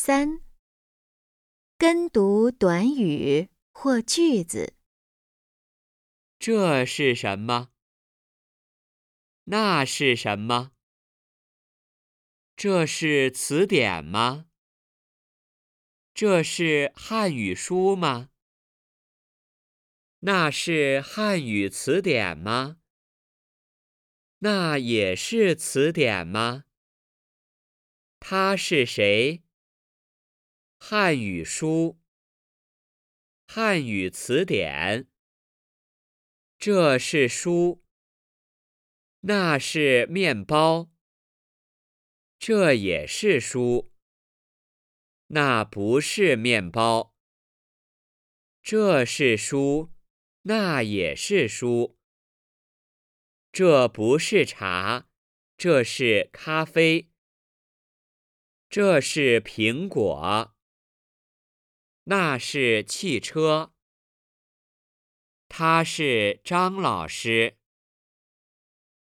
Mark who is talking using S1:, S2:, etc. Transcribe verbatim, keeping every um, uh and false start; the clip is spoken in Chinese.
S1: 三、跟读短语或句子。
S2: 这是什么？那是什么？这是词典吗？这是汉语书吗？那是汉语词典吗？那也是词典吗？他是谁？汉语书，汉语词典。这是书，那是面包。这也是书，那不是面包。这是书，那也是书。这不是茶，这是咖啡。这是苹果，那是汽车。他是张老师。